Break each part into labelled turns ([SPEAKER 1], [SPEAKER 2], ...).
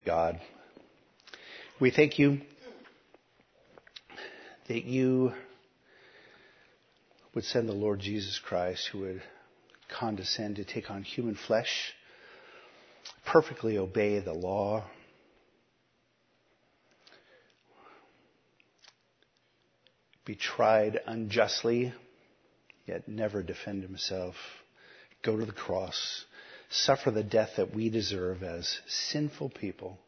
[SPEAKER 1] God, we thank you that you would send the Lord Jesus Christ, who would condescend to take on human flesh, perfectly obey the law, be tried unjustly, yet never defend himself, go to the cross, suffer the death that we deserve as sinful people,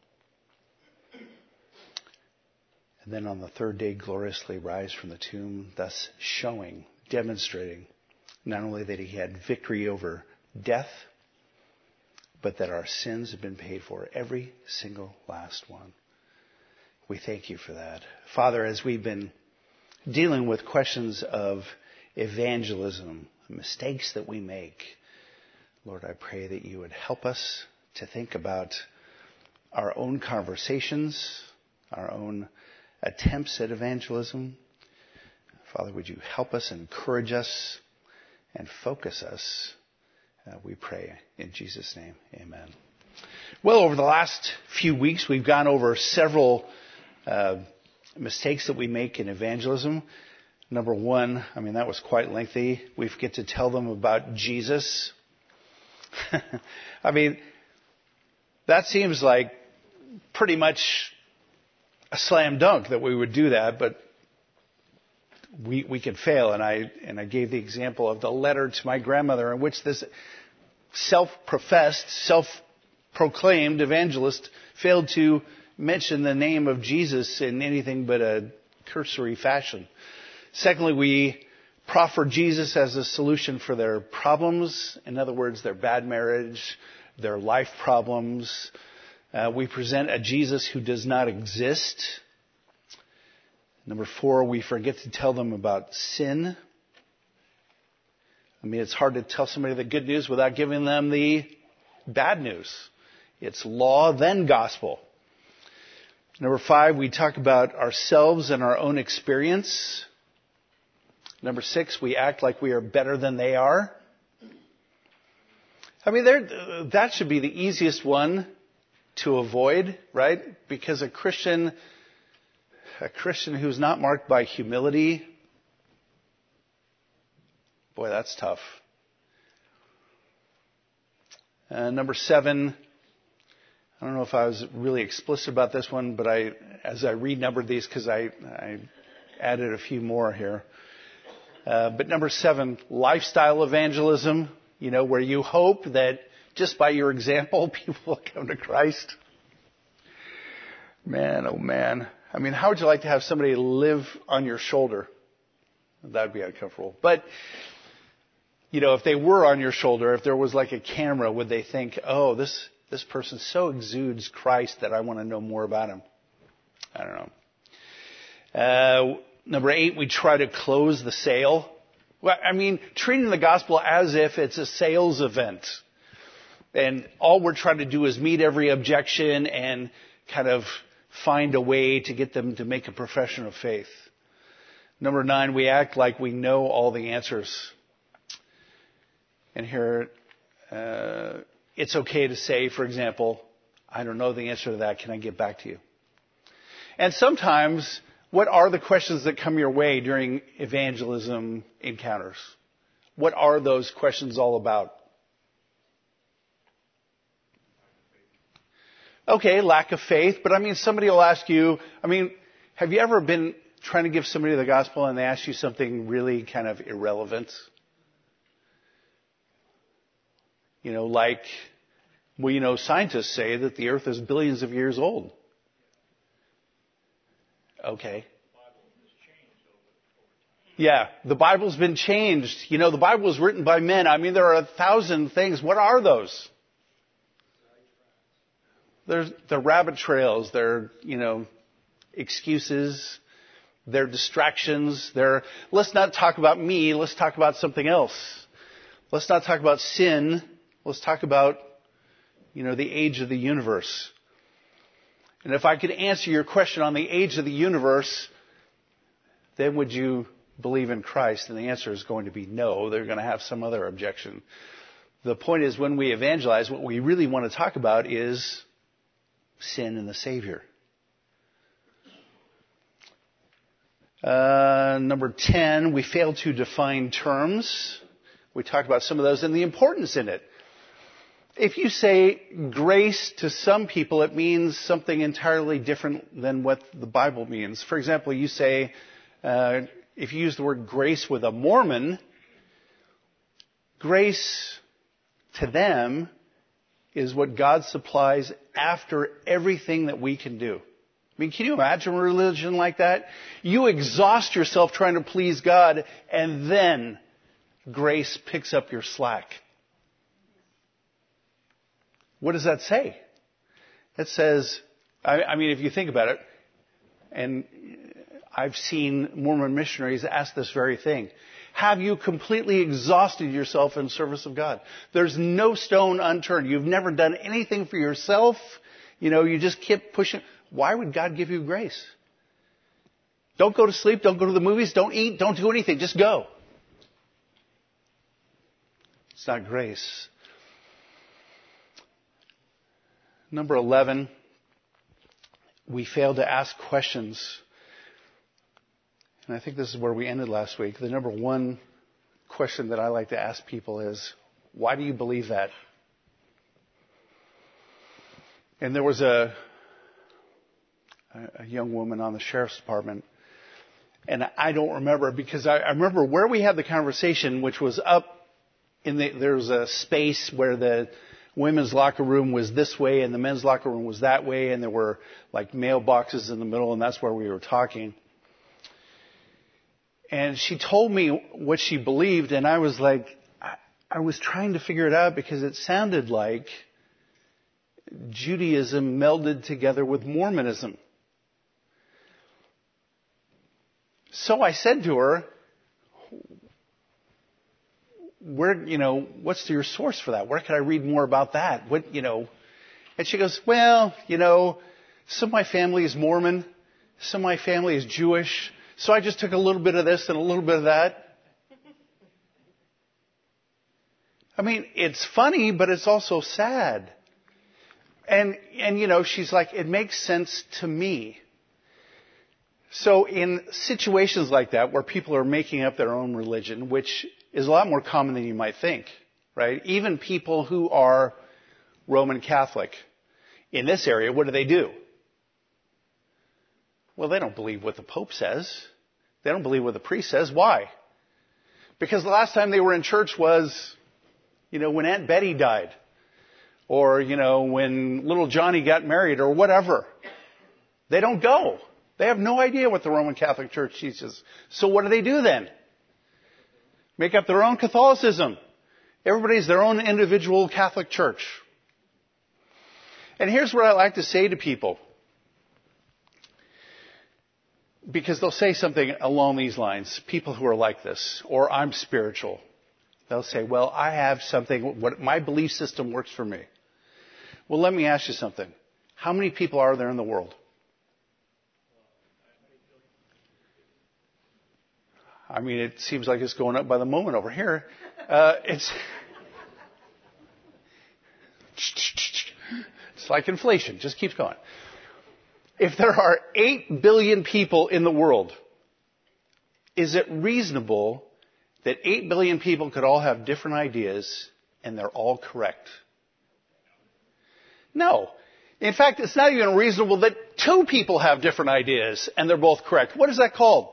[SPEAKER 1] and then on the third day gloriously rise from the tomb, thus showing, demonstrating, not only that he had victory over death, but that our sins have been paid for, every single last one. We thank you for that. Father, as we've been dealing with questions of evangelism, mistakes that we make, Lord, I pray that you would help us to think about our own conversations, our own attempts at evangelism. Father, would you help us, encourage us, and focus us? We pray in Jesus' name. Amen. Well, over the last few weeks, we've gone over several mistakes that we make in evangelism. Number one, that was quite lengthy. We forget to tell them about Jesus. That seems like pretty much a slam dunk that we would do that, but we could fail. And I gave the example of the letter to my grandmother, in which this self-professed, self-proclaimed evangelist failed to mention the name of Jesus in anything but a cursory fashion. Secondly, we proffer Jesus as a solution for their problems. In other words, their bad marriage, their life problems. We present a Jesus who does not exist. Number 4, we forget to tell them about sin. It's hard to tell somebody the good news without giving them the bad news. It's law, then gospel. Number 5, we talk about ourselves and our own experience. Number 6, we act like we are better than they are. That should be the easiest one to avoid, right? Because a Christian who's not marked by humility, boy, that's tough. Number 7, I don't know if I was really explicit about this one, but as I renumbered these, because I added a few more here. But number 7, lifestyle evangelism, where you hope that just by your example, people will come to Christ. Man, oh man. How would you like to have somebody live on your shoulder? That would be uncomfortable. But, if they were on your shoulder, if there was like a camera, would they think, oh, this person so exudes Christ that I want to know more about him? I don't know. Number 8, we try to close the sale. Well, treating the gospel as if it's a sales event. And all we're trying to do is meet every objection and kind of find a way to get them to make a profession of faith. Number 9, we act like we know all the answers. And here, it's okay to say, for example, I don't know the answer to that. Can I get back to you? And sometimes, what are the questions that come your way during evangelism encounters? What are those questions all about? Okay, lack of faith, but somebody will ask you, have you ever been trying to give somebody the gospel and they ask you something really kind of irrelevant? Scientists say that the earth is billions of years old. Okay. Yeah, the Bible's been changed. The Bible was written by men. There are 1,000 things. What are those? There's the rabbit trails. They're, excuses. They're distractions. Let's not talk about me. Let's talk about something else. Let's not talk about sin. Let's talk about, the age of the universe. And if I could answer your question on the age of the universe, then would you believe in Christ? And the answer is going to be no. They're going to have some other objection. The point is, when we evangelize, what we really want to talk about is sin and the Savior. Number 10, we fail to define terms. We talked about some of those and the importance in it. If you say grace to some people, it means something entirely different than what the Bible means. For example, you say, if you use the word grace with a Mormon, grace to them is what God supplies after everything that we can do. I mean, can you imagine a religion like that? You exhaust yourself trying to please God, and then grace picks up your slack. What does that say? It says, I mean, if you think about it, and I've seen Mormon missionaries ask this very thing. Have you completely exhausted yourself in service of God? There's no stone unturned. You've never done anything for yourself. You just keep pushing. Why would God give you grace? Don't go to sleep. Don't go to the movies. Don't eat. Don't do anything. Just go. It's not grace. Number 11, we fail to ask questions. And I think this is where we ended last week. The number one question that I like to ask people is, why do you believe that? And there was a young woman on the sheriff's department, and I don't remember because I remember where we had the conversation, which was up there was a space where the women's locker room was this way and the men's locker room was that way, and there were like mailboxes in the middle, and that's where we were talking. And she told me what she believed, and I was like, I was trying to figure it out because it sounded like Judaism melded together with Mormonism. So I said to her, what's your source for that? Where can I read more about that? And she goes, well, some of my family is Mormon, some of my family is Jewish, so I just took a little bit of this and a little bit of that. I mean, it's funny, but it's also sad. And she's like, it makes sense to me. So in situations like that, where people are making up their own religion, which is a lot more common than you might think, right? Even people who are Roman Catholic in this area, what do? Well, they don't believe what the Pope says. They don't believe what the priest says. Why? Because the last time they were in church was, when Aunt Betty died. Or, when little Johnny got married or whatever. They don't go. They have no idea what the Roman Catholic Church teaches. So what do then? Make up their own Catholicism. Everybody's their own individual Catholic church. And here's what I like to say to people. Because they'll say something along these lines. People who are like this. Or I'm spiritual. They'll say, well, I have something. My belief system works for me. Well, let me ask you something. How many people are there in the world? I mean, it seems like it's going up by the moment over here. It's like inflation. Just keeps going. If there are 8 billion people in the world, is it reasonable that 8 billion people could all have different ideas and they're all correct? No. In fact, it's not even reasonable that 2 people have different ideas and they're both correct. What is that called?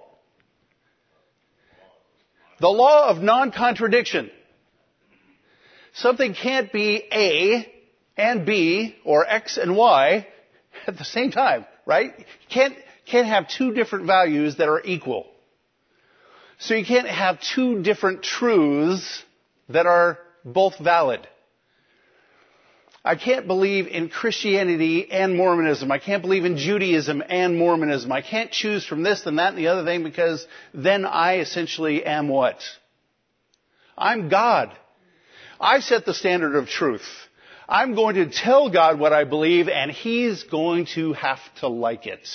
[SPEAKER 1] The law of non-contradiction. Something can't be A and B or X and Y at the same time, right? You can't have 2 different values that are equal. So you can't have 2 different truths that are both valid. I can't believe in Christianity and Mormonism. I can't believe in Judaism and Mormonism. I can't choose from this and that and the other thing because then I essentially am what? I'm God. I set the standard of truth. I'm going to tell God what I believe and He's going to have to like it.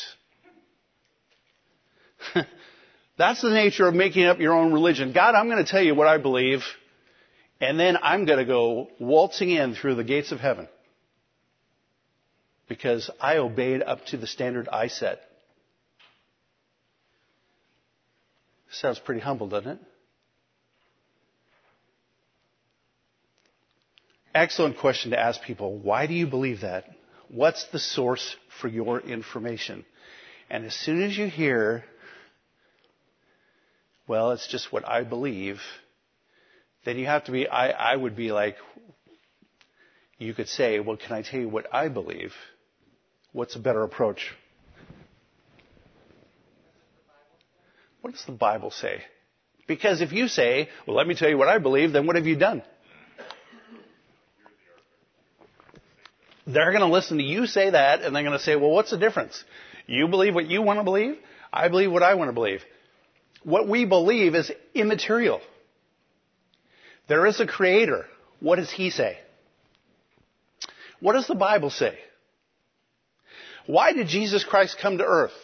[SPEAKER 1] That's the nature of making up your own religion. God, I'm going to tell you what I believe. And then I'm going to go waltzing in through the gates of heaven. because I obeyed up to the standard I set. Sounds pretty humble, doesn't it? Excellent question to ask people. Why do you believe that? What's the source for your information? And as soon as you hear, well, it's just what I believe, then you have to be, I would be like, you could say, well, can I tell you what I believe? What's a better approach? What does the Bible say? Because if you say, well, let me tell you what I believe, then what have you done? They're going to listen to you say that, and they're going to say, well, what's the difference? You believe what you want to believe. I believe what I want to believe. What we believe is immaterial. There is a creator. What does he say? What does the Bible say? Why did Jesus Christ come to earth?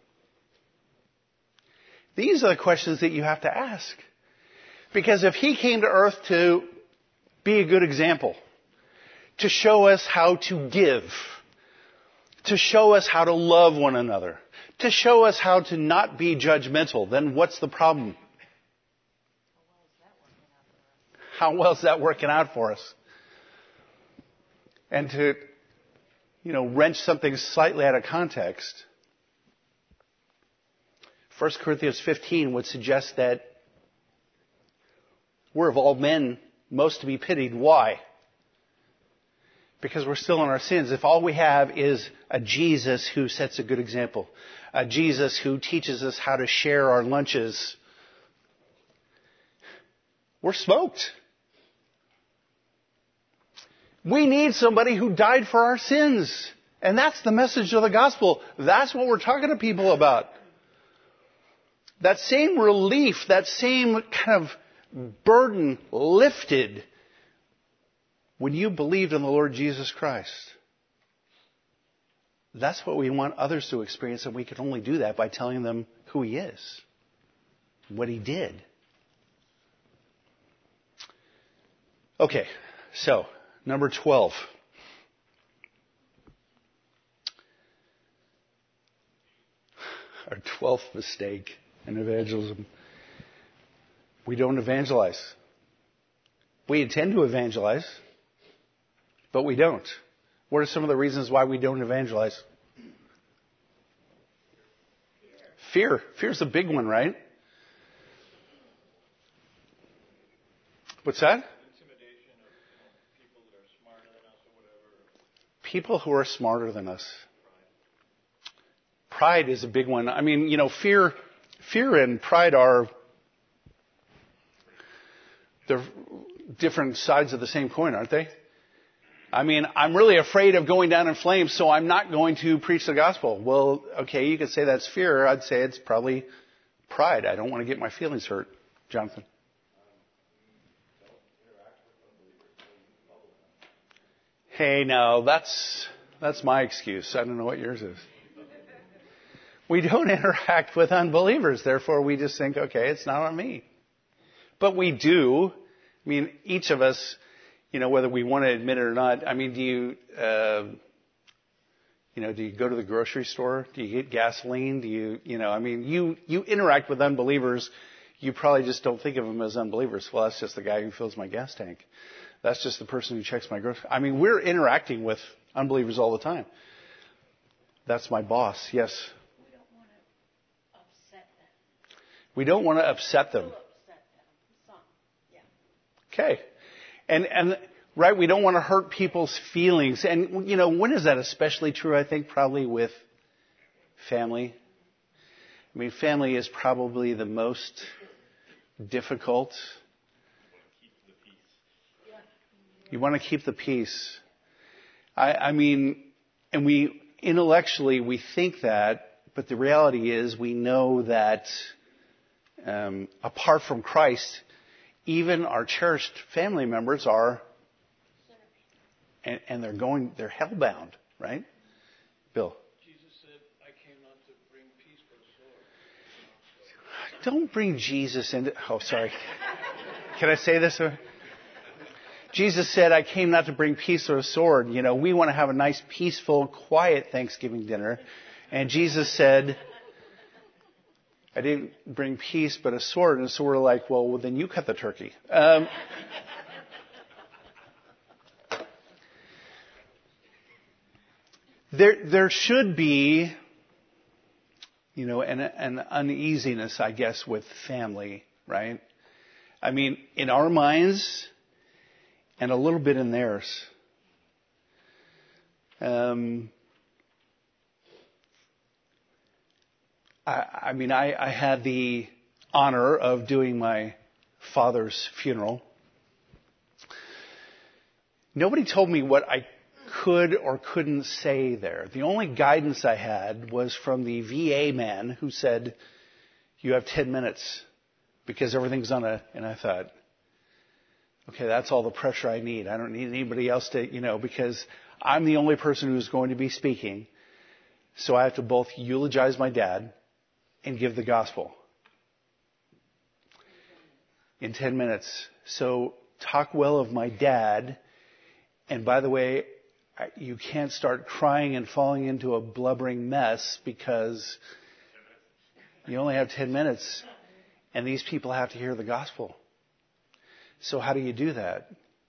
[SPEAKER 1] These are the questions that you have to ask. Because if he came to earth to be a good example, to show us how to give, to show us how to love one another, to show us how to not be judgmental, then what's the problem? How well is that working out for us? And to, wrench something slightly out of context, 1 Corinthians 15 would suggest that we're of all men most to be pitied. Why? Because we're still in our sins. If all we have is a Jesus who sets a good example, a Jesus who teaches us how to share our lunches, we're smoked. We need somebody who died for our sins. And that's the message of the gospel. That's what we're talking to people about. That same relief, that same kind of burden lifted when you believed in the Lord Jesus Christ. That's what we want others to experience, and we can only do that by telling them who he is, what he did. Okay, so number 12. Our 12th mistake in evangelism. We don't evangelize. We intend to evangelize, but we don't. What are some of the reasons why we don't evangelize? Fear. Fear's a big one, right? What's that?
[SPEAKER 2] Intimidation of people that are smarter than us or whatever.
[SPEAKER 1] People who are smarter than us. Pride is a big one. I mean, fear and pride are they're different sides of the same coin, aren't they? I mean, I'm really afraid of going down in flames, so I'm not going to preach the gospel. Well, okay, you could say that's fear. I'd say it's probably pride. I don't want to get my feelings hurt. Jonathan? Hey, no, that's my excuse. I don't know what yours is. We don't interact with unbelievers. Therefore, we just think, okay, it's not on me. But we do. I mean, each of us, whether we want to admit it or not. I mean, do you go to the grocery store? Do you get gasoline? Do you interact with unbelievers. You probably just don't think of them as unbelievers. Well, that's just the guy who fills my gas tank. That's just the person who checks my groceries. I mean, we're interacting with unbelievers all the time. That's my boss. Yes. We don't want to upset them. Okay. And right, we don't want to hurt people's feelings. And, when is that especially true? I think probably with family. I mean, family is probably the most difficult. You want to keep the peace. I mean, and we intellectually we think that, but the reality is we know that apart from Christ, even our cherished family members are, and they're hellbound, right? Bill.
[SPEAKER 2] Jesus said, I came not to bring peace but a sword.
[SPEAKER 1] Don't bring Jesus into, sorry. Can I say this? Jesus said, I came not to bring peace or a sword. You know, we want to have a nice, peaceful, quiet Thanksgiving dinner. And Jesus said, I didn't bring peace but a sword. And so we're like, well, then you cut the turkey. There should be, you know, an uneasiness, I guess, with family, right? I mean, in our minds and a little bit in theirs. I had the honor of doing my father's funeral. Nobody told me what I could or couldn't say there. The only guidance I had was from the VA man who said, you have 10 minutes because everything's on and I thought, okay, that's all the pressure I need. I don't need anybody else to, you know, because I'm the only person who's going to be speaking. So I have to both eulogize my dad and give the gospel in 10 minutes. So talk well of my dad. And by the way, you can't start crying and falling into a blubbering mess because you only have 10 minutes and these people have to hear the gospel. So how do you do that?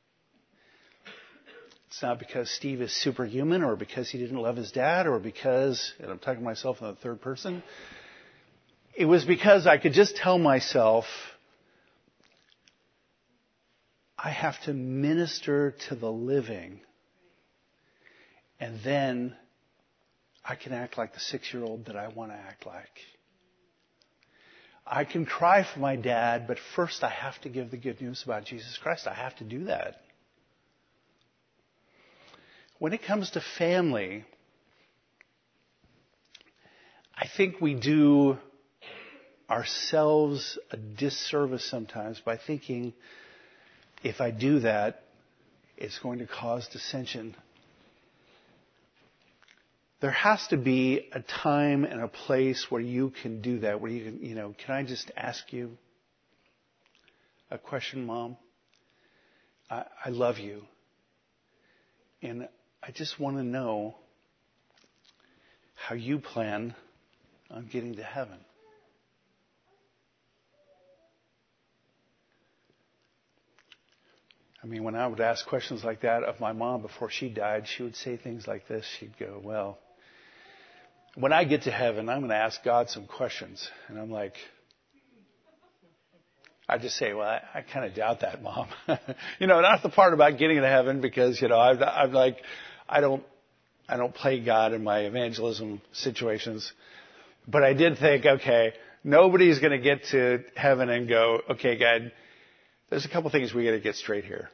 [SPEAKER 1] It's not because Steve is superhuman or because he didn't love his dad or because, and I'm talking to myself in the third person, it was because I could just tell myself, I have to minister to the living. And then I can act like the 6-year-old that I want to act like. I can cry for my dad, but first I have to give the good news about Jesus Christ. I have to do that. When it comes to family, I think we do ourselves a disservice sometimes by thinking if I do that, it's going to cause dissension. There has to be a time and a place where you can do that, where you can, can I just ask you a question, Mom? I love you. And I just want to know how you plan on getting to heaven. I mean, when I would ask questions like that of my mom before she died, she would say things like this. She'd go, well, when I get to heaven, I'm going to ask God some questions. And I'm like, I just say, well, I kind of doubt that, Mom. Not the part about getting to heaven because, I'm like, I don't play God in my evangelism situations. But I did think, okay, nobody's going to get to heaven and go, okay, God, there's a couple things we got to get straight here.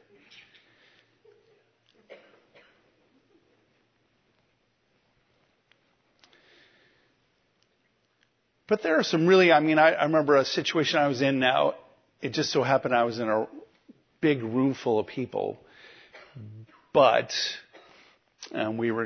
[SPEAKER 1] But there are some really, I remember a situation I was in now. It just so happened I was in a big room full of people. But we were,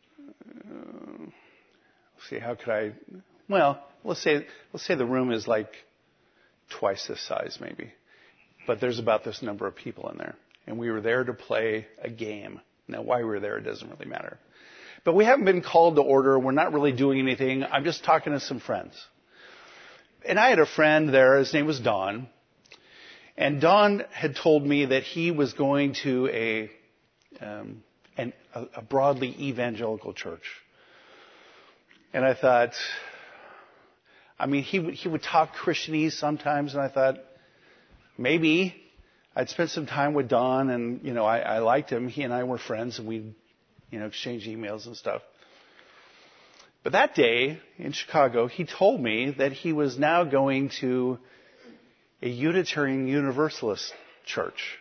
[SPEAKER 1] let's see, how could I, well, let's say the room is like twice this size maybe. But there's about this number of people in there. And we were there to play a game. Now, why we were there, it doesn't really matter. But we haven't been called to order. We're not really doing anything. I'm just talking to some friends. And I had a friend there. His name was Don. And Don had told me that he was going to a broadly evangelical church. And I thought, he would talk Christianese sometimes. And I thought, maybe. I'd spent some time with Don and, I liked him. He and I were friends and we'd, exchange emails and stuff. But that day in Chicago, he told me that he was now going to a Unitarian Universalist church.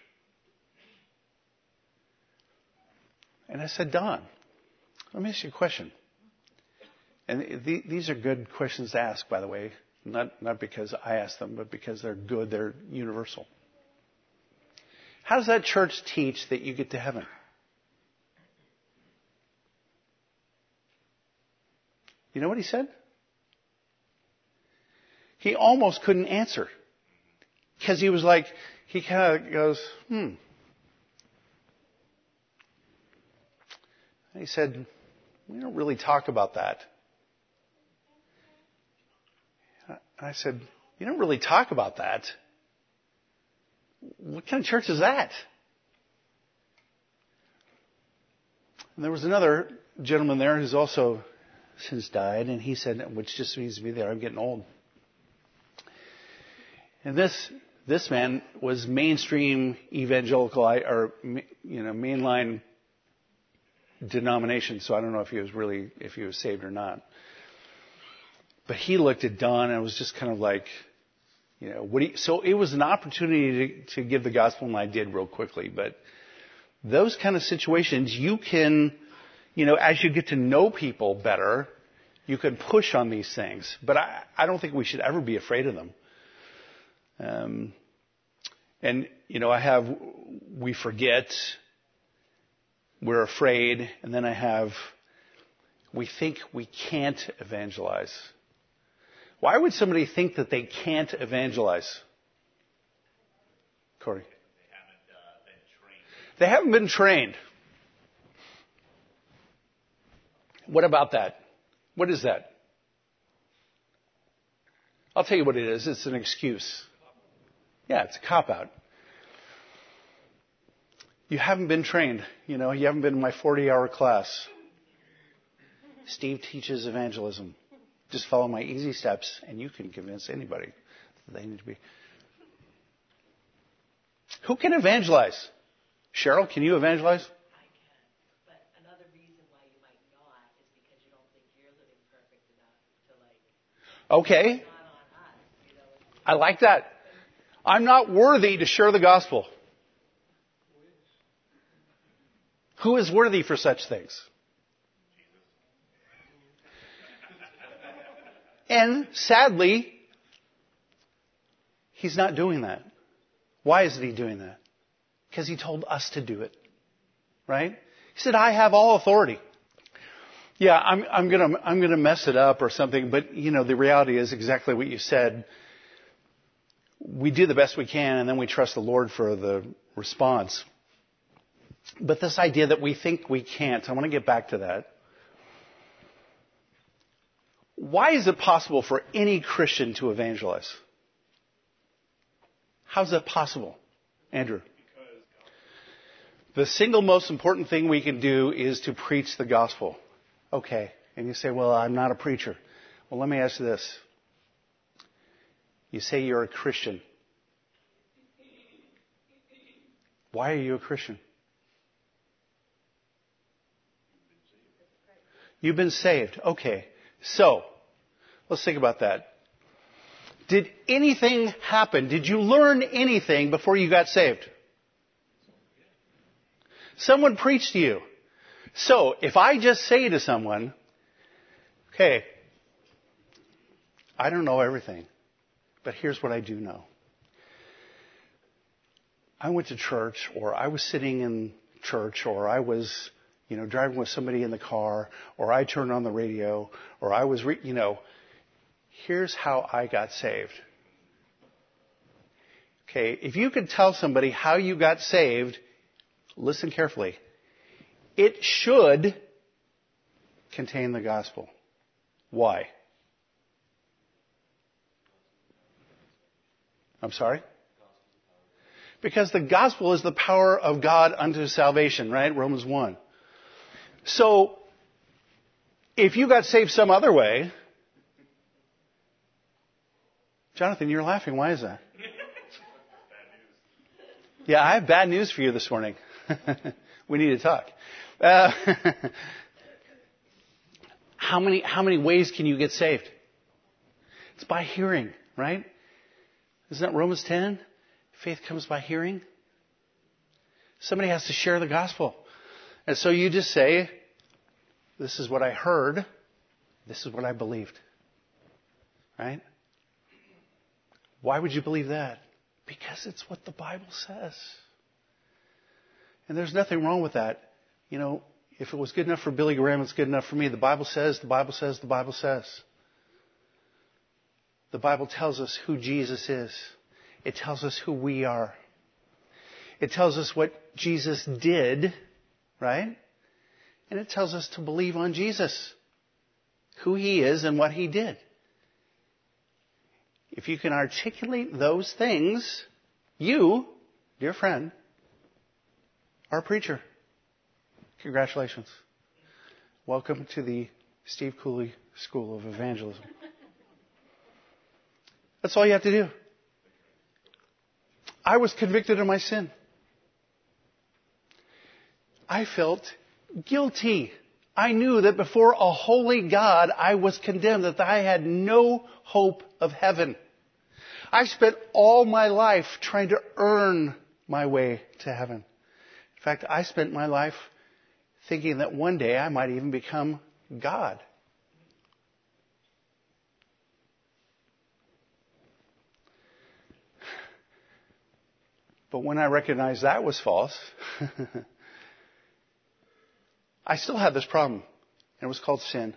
[SPEAKER 1] And I said, Don, let me ask you a question. And these are good questions to ask, by the way. Not because I asked them, but because they're good, they're universal. How does that church teach that you get to heaven? You know what he said? He almost couldn't answer. Because he was like, he kind of goes, And he said, we don't really talk about that. And I said, you don't really talk about that? What kind of church is that? And there was another gentleman there who's also since died, and he said, which just means to me that I'm getting old. And this man was mainstream evangelical, or mainline denomination. So I don't know if he was saved or not. But he looked at Don and was just kind of like, so it was an opportunity to give the gospel, and I did real quickly. But those kind of situations, you can, as you get to know people better, you can push on these things. But I don't think we should ever be afraid of them. And we forget, we're afraid, and then we think we can't evangelize. Why would somebody think that they can't evangelize? Corey? They haven't been trained. What about that? What is that? I'll tell you what it is. It's an excuse. Yeah, it's a cop-out. You haven't been trained. You haven't been in my 40-hour class. Steve teaches evangelism. Just follow my easy steps, and you can convince anybody that they need to be. Who can evangelize? Cheryl, can you evangelize?
[SPEAKER 3] I can. But another reason why you might not is because you don't think you're living perfect enough to
[SPEAKER 1] Okay.
[SPEAKER 3] Not on us.
[SPEAKER 1] I like that. I'm not worthy to share the gospel. Who is worthy for such things? And sadly, he's not doing that. Why isn't he doing that? Because he told us to do it. Right? He said, I have all authority. Yeah, I'm gonna mess it up or something, but the reality is exactly what you said. We do the best we can, and then we trust the Lord for the response. But this idea that we think we can't, I want to get back to that. Why is it possible for any Christian to evangelize? How's that possible? Andrew? The single most important thing we can do is to preach the gospel. Okay. And you say, well, I'm not a preacher. Well, let me ask you this. You say you're a Christian. Why are you a Christian? You've been saved. Okay. So, let's think about that. Did anything happen? Did you learn anything before you got saved? Someone preached to you. So, if I just say to someone, okay, I don't know everything, but here's what I do know. I went to church, or I was sitting in church, or I was, driving with somebody in the car, or I turned on the radio, or I was, here's how I got saved. Okay, if you could tell somebody how you got saved, listen carefully. It should contain the gospel. Why? I'm sorry? Because the gospel is the power of God unto salvation, right? Romans 1. So, if you got saved some other way, Jonathan, you're laughing. Why is that? Yeah, I have bad news for you this morning. We need to talk. How many ways can you get saved? It's by hearing, right? Isn't that Romans 10? Faith comes by hearing. Somebody has to share the gospel. And so you just say, this is what I heard. This is what I believed. Right? Why would you believe that? Because it's what the Bible says. And there's nothing wrong with that. If it was good enough for Billy Graham, it's good enough for me. The Bible says, the Bible says, the Bible says. The Bible tells us who Jesus is. It tells us who we are. It tells us what Jesus did, right? And it tells us to believe on Jesus, who He is and what He did. If you can articulate those things, you, dear friend, are a preacher. Congratulations. Welcome to the Steve Cooley School of Evangelism. That's all you have to do. I was convicted of my sin. I felt guilty. I knew that before a holy God, I was condemned, that I had no hope of heaven. I spent all my life trying to earn my way to heaven. In fact, I spent my life thinking that one day I might even become God. But when I recognized that was false, I still had this problem. And it was called sin.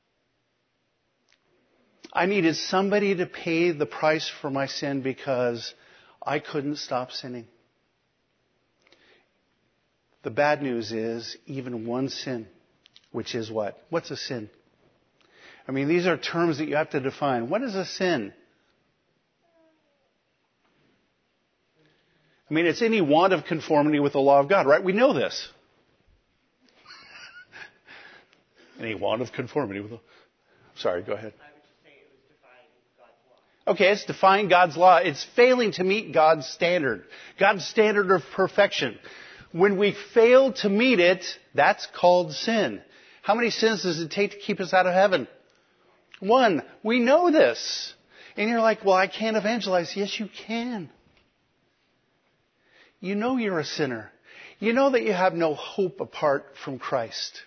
[SPEAKER 1] I needed somebody to pay the price for my sin because I couldn't stop sinning. The bad news is even one sin, which is what? What's a sin? I mean, these are terms that you have to define. What is a sin? I mean, it's any want of conformity with the law of God, right? We know this. Any want of conformity with the... Sorry, go ahead.
[SPEAKER 3] I would just say it was defying God's law.
[SPEAKER 1] Okay, it's defying God's law. It's failing to meet God's standard of perfection. When we fail to meet it, that's called sin. How many sins does it take to keep us out of heaven? One. We know this. And you're like, well, I can't evangelize. Yes, you can. You know you're a sinner. You know that you have no hope apart from Christ.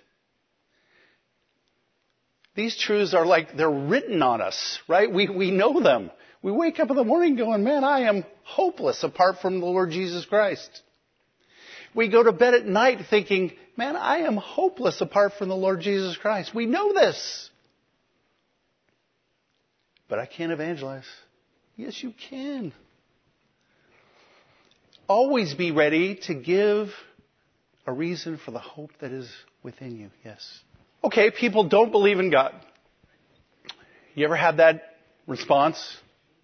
[SPEAKER 1] These truths are like they're written on us, right? We know them. We wake up in the morning going, man, I am hopeless apart from the Lord Jesus Christ. We go to bed at night thinking, man, I am hopeless apart from the Lord Jesus Christ. We know this. But I can't evangelize. Yes, you can. Always be ready to give a reason for the hope that is within you. Yes. Okay, people don't believe in God. You ever had that response?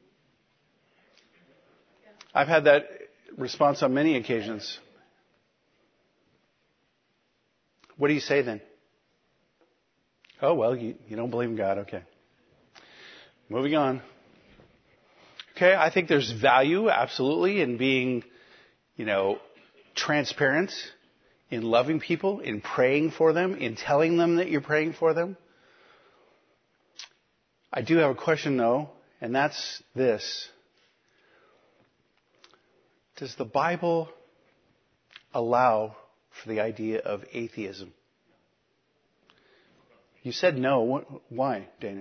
[SPEAKER 1] I've had that response on many occasions. What do you say then? Oh, well, you don't believe in God. Okay. Moving on. Okay, I think there's value, absolutely, in being, transparent, in loving people, in praying for them, in telling them that you're praying for them. I do have a question, though, and that's this. Does the Bible allow for the idea of atheism? You said no. Why, Daniel?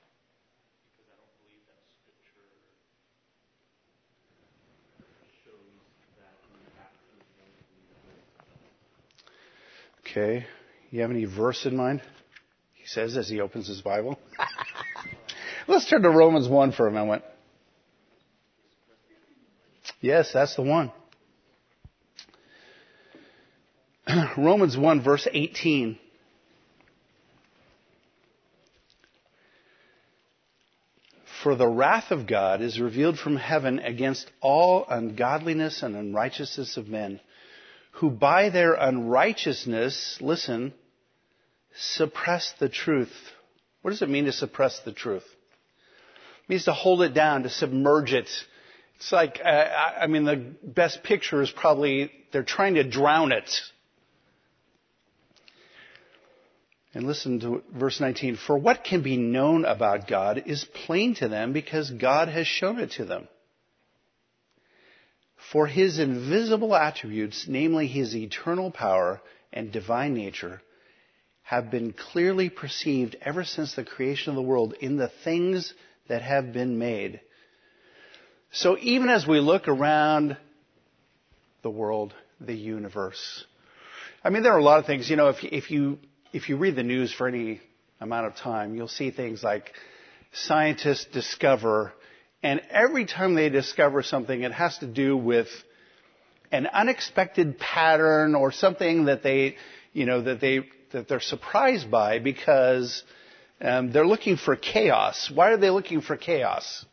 [SPEAKER 1] Okay. You have any verse in mind? He says as he opens his Bible. Let's turn to Romans 1 for a moment. Yes, that's the one. Romans 1 verse 18. For the wrath of God is revealed from heaven against all ungodliness and unrighteousness of men, who by their unrighteousness, listen, suppress the truth. What does it mean to suppress the truth? It means to hold it down, to submerge it. It's like, the best picture is probably they're trying to drown it. And listen to verse 19. For what can be known about God is plain to them because God has shown it to them. For His invisible attributes, namely His eternal power and divine nature, have been clearly perceived ever since the creation of the world in the things that have been made. So even as we look around the world, the universe, there are a lot of things, if you read the news for any amount of time, you'll see things like scientists discover, and every time they discover something, it has to do with an unexpected pattern or something that they that they're surprised by because they're looking for chaos. Why are they looking for chaos?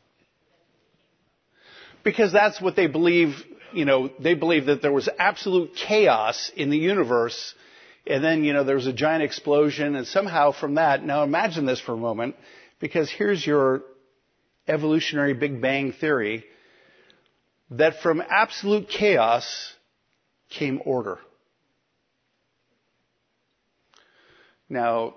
[SPEAKER 1] Because that's what they believe. They believe that there was absolute chaos in the universe, and then there was a giant explosion, and somehow from that. Now imagine this for a moment, because here's your evolutionary Big Bang theory, that from absolute chaos came order. Now,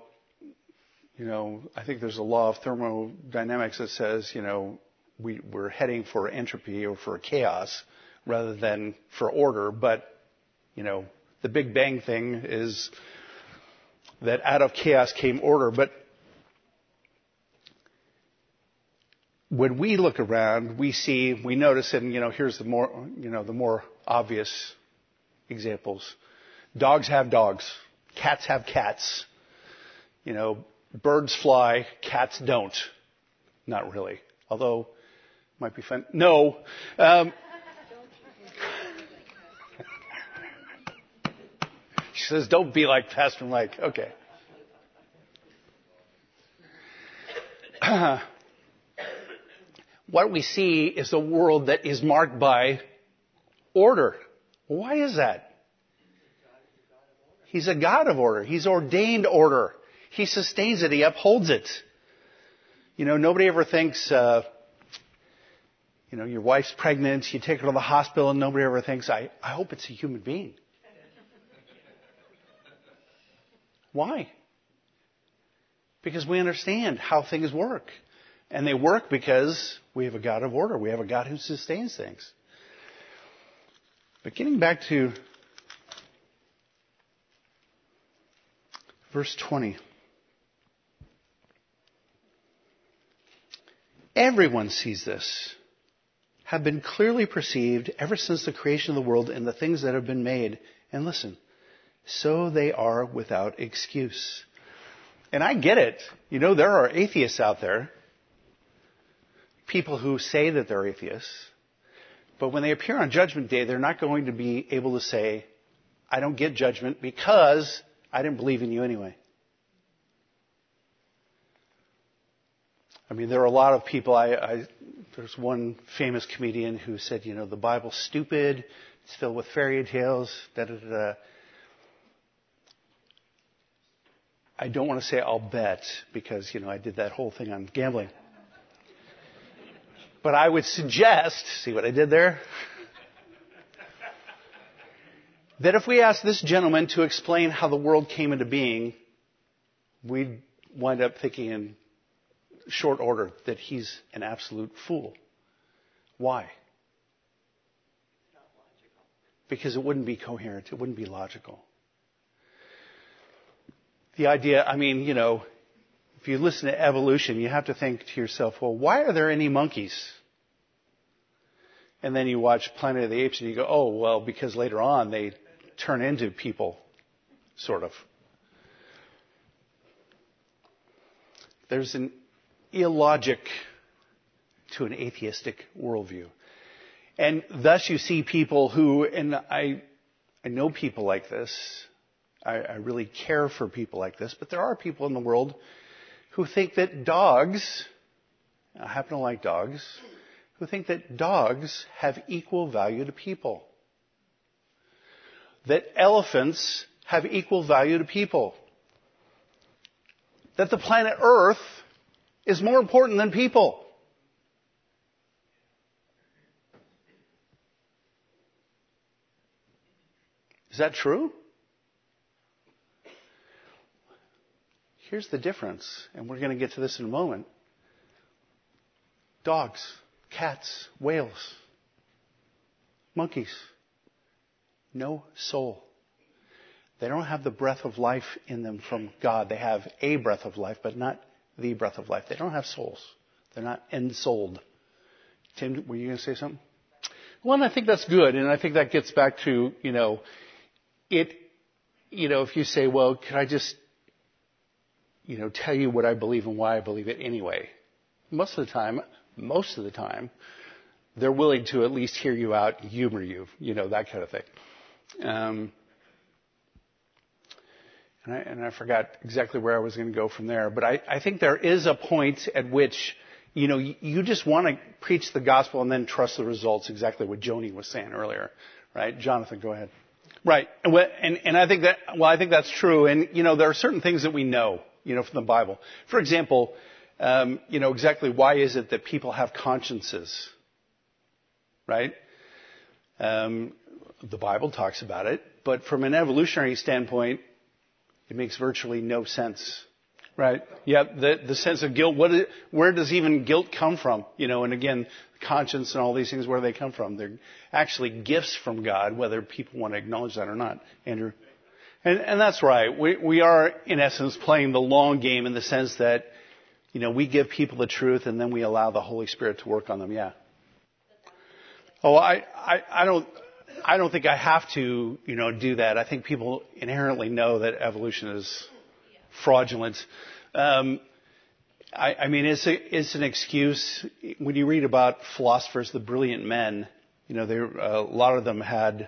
[SPEAKER 1] I think there's a law of thermodynamics that says, we're heading for entropy or for chaos rather than for order. But, the Big Bang thing is that out of chaos came order. But when we look around, we notice, and, here's the more obvious examples. Dogs have dogs. Cats have cats. Birds fly, cats don't. Not really. Although, might be fun. No. She says, don't be like Pastor Mike. Okay. What we see is a world that is marked by order. Why is that? He's a God of order. He's ordained order. He sustains it. He upholds it. Nobody ever thinks, your wife's pregnant, you take her to the hospital, and nobody ever thinks, I hope it's a human being. Why? Because we understand how things work. And they work because we have a God of order. We have a God who sustains things. But getting back to verse 20. Everyone sees this, have been clearly perceived ever since the creation of the world and the things that have been made. And listen, so they are without excuse. And I get it. There are atheists out there. People who say that they're atheists. But when they appear on Judgment Day, they're not going to be able to say, I don't get judgment because I didn't believe in you anyway. There are a lot of people. There's one famous comedian who said, the Bible's stupid. It's filled with fairy tales. Da, da, da, da. I don't want to say I'll bet because, I did that whole thing on gambling. But I would suggest, see what I did there? That if we ask this gentleman to explain how the world came into being, we'd wind up thinking in short order that he's an absolute fool. Why? Because it wouldn't be coherent. It wouldn't be logical. The idea, if you listen to evolution, you have to think to yourself, well, why are there any monkeys? And then you watch Planet of the Apes and you go, oh, well, because later on they turn into people, sort of. There's an illogic to an atheistic worldview. And thus you see people who, and I know people like this, I really care for people like this, but there are people in the world who think that dogs, I happen to like dogs, who think that dogs have equal value to people. That elephants have equal value to people. That the planet Earth is more important than people. Is that true? Here's the difference, and we're going to get to this in a moment. Dogs, cats, whales, monkeys, no soul. They don't have the breath of life in them from God. They have a breath of life, but not the breath of life. They don't have souls. They're not ensouled. Tim, were you going to say something? Well, and I think that's good, and I think that gets back to, if you say, well, could I just, tell you what I believe and why I believe it anyway? Most of the time, they're willing to at least hear you out, humor you, that kind of thing. and I forgot exactly where I was going to go from there, but I think there is a point at which, you just want to preach the gospel and then trust the results, exactly what Joni was saying earlier, right? Jonathan, go ahead. Right. And I think that's true. And, there are certain things that we know, from the Bible. For example, exactly why is it that people have consciences? Right? The Bible talks about it, but from an evolutionary standpoint, it makes virtually no sense. Right? Yeah, the sense of guilt, where does even guilt come from? And again, conscience and all these things, where do they come from? They're actually gifts from God, whether people want to acknowledge that or not. Andrew? And that's right. We are, in essence, playing the long game in the sense that, we give people the truth and then we allow the Holy Spirit to work on them. Yeah. Oh, I don't think I have to, do that. I think people inherently know that evolution is fraudulent. It's an excuse. When you read about philosophers, the brilliant men, a lot of them had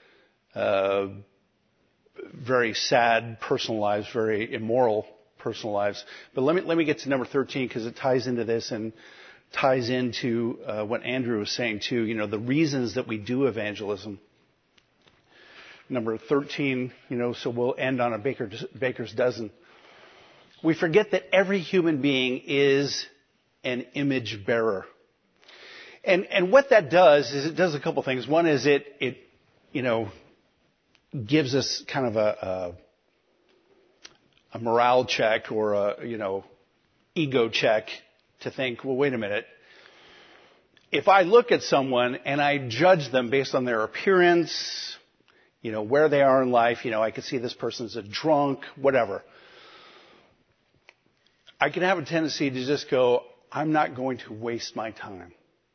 [SPEAKER 1] very sad personal lives, very immoral personal lives. But let me get to number 13 because it ties into this and ties into what Andrew was saying too. The reasons that we do evangelism. Number 13, so we'll end on a baker's dozen. We forget that every human being is an image bearer. And what that does is it does a couple things. One is it gives us kind of a morale check or a, ego check to think, well, wait a minute. If I look at someone and I judge them based on their appearance, where they are in life, I could see this person's a drunk, whatever. I can have a tendency to just go, I'm not going to waste my time.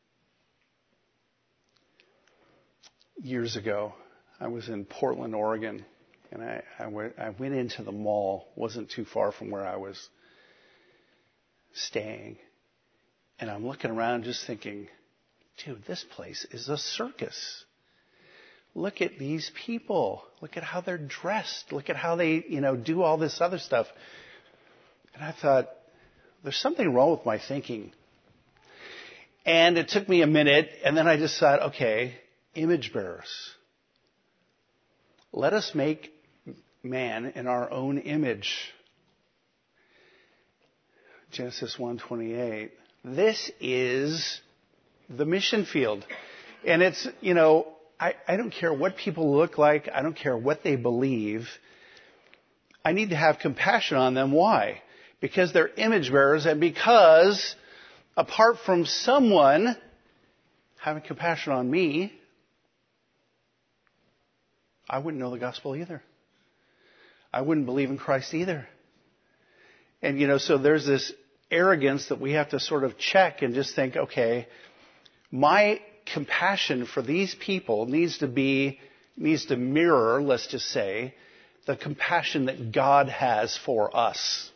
[SPEAKER 1] Years ago, I was in Portland, Oregon, and I went into the mall, wasn't too far from where I was staying. And I'm looking around just thinking, dude, this place is a circus. Look at these people. Look at how they're dressed. Look at how they, do all this other stuff. And I thought, there's something wrong with my thinking. And it took me a minute, and then I just thought, okay, image bearers. Let us make man in our own image. Genesis 1:28. This is the mission field. And it's, I don't care what people look like. I don't care what they believe. I need to have compassion on them. Why? Because they're image bearers and because apart from someone having compassion on me, I wouldn't know the gospel either. I wouldn't believe in Christ either. And, so there's this arrogance that we have to sort of check and just think, okay, my compassion for these people needs to mirror, let's just say, the compassion that God has for us.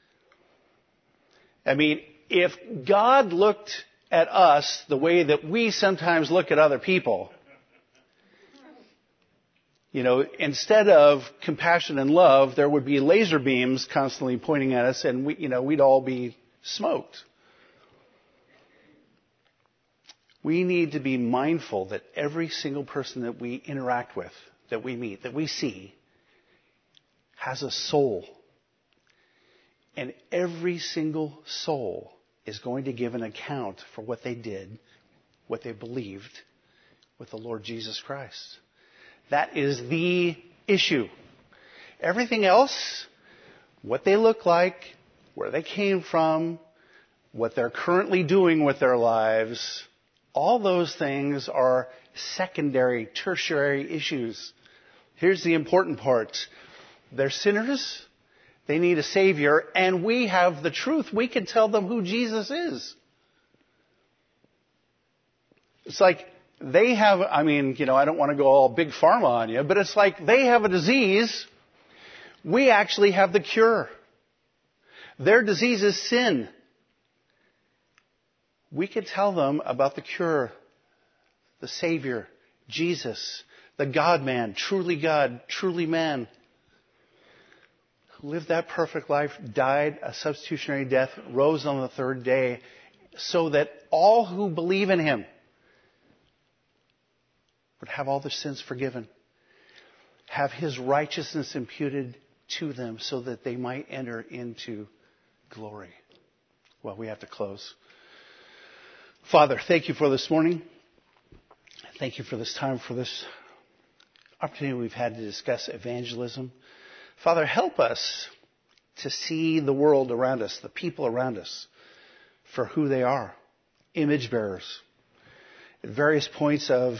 [SPEAKER 1] I mean, if God looked at us the way that we sometimes look at other people, instead of compassion and love, there would be laser beams constantly pointing at us and we'd all be smoked. We need to be mindful that every single person that we interact with, that we meet, that we see, has a soul. And every single soul is going to give an account for what they did, what they believed with the Lord Jesus Christ. That is the issue. Everything else, what they look like, where they came from, what they're currently doing with their lives, all those things are secondary, tertiary issues. Here's the important part. They're sinners. They need a Savior. And we have the truth. We can tell them who Jesus is. It's like they have, I don't want to go all big pharma on you, but it's like they have a disease. We actually have the cure. Their disease is sin. We can tell them about the cure, the Savior, Jesus, the God-man, truly God, truly man. lived that perfect life, died a substitutionary death, rose on the third day, so that all who believe in him would have all their sins forgiven, have his righteousness imputed to them so that they might enter into glory. Well, we have to close. Father, thank you for this morning. Thank you for this time, for this opportunity we've had to discuss evangelism. Father, help us to see the world around us, the people around us, for who they are, image bearers, at various points of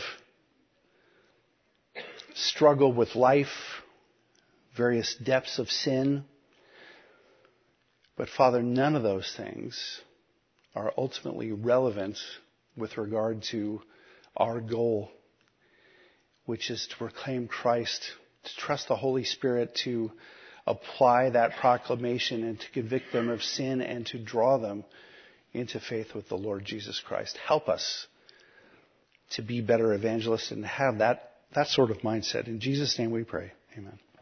[SPEAKER 1] struggle with life, various depths of sin. But Father, none of those things are ultimately relevant with regard to our goal, which is to proclaim Christ, to trust the Holy Spirit to apply that proclamation and to convict them of sin and to draw them into faith with the Lord Jesus Christ. Help us to be better evangelists and have that sort of mindset. In Jesus' name we pray. Amen.